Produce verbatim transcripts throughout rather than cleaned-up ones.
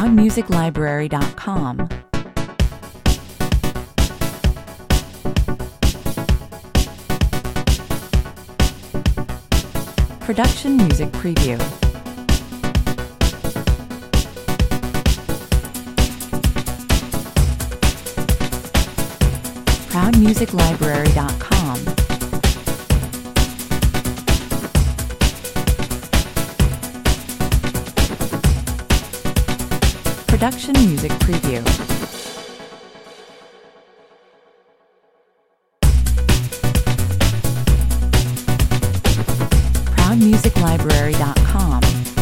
proud music library dot com. Production Music Preview. proud music library dot com. Production Music Preview. proud music library dot com.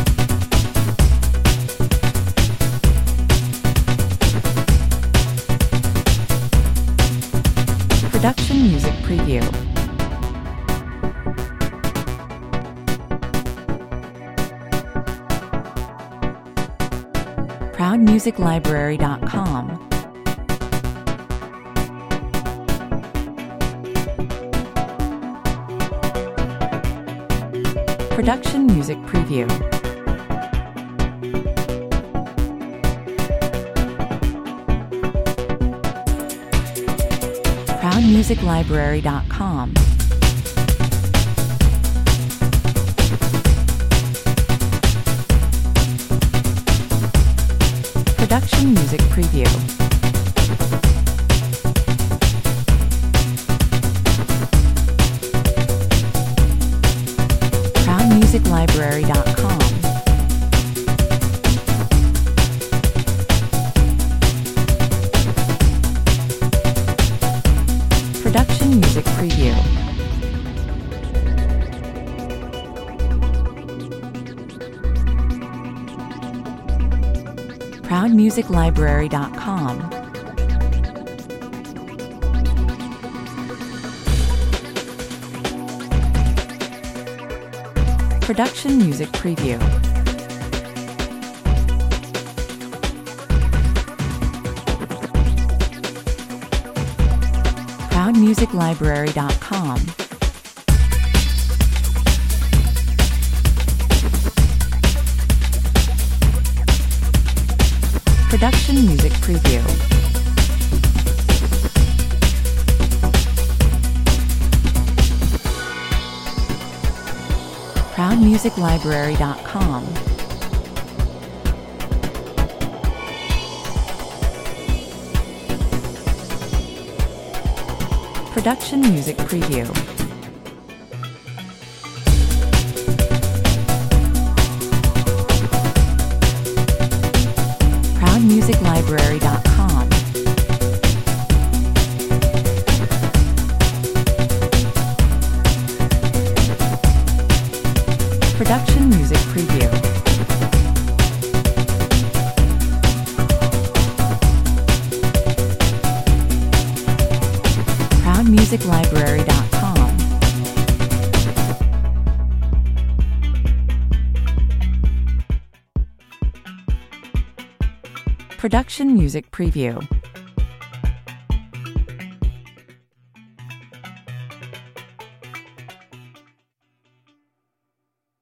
Production Music Preview. proud music library dot com. Production Music Preview. proud music library dot com. Production Music Preview. proud music library dot com. Production Music Preview. proud music library dot com. Production Music Preview. proud music library dot com. Production Music Preview. proud music library dot com. Production Music Preview. proud music library dot com. Production Music Preview. proud music library dot com. Production Music Preview.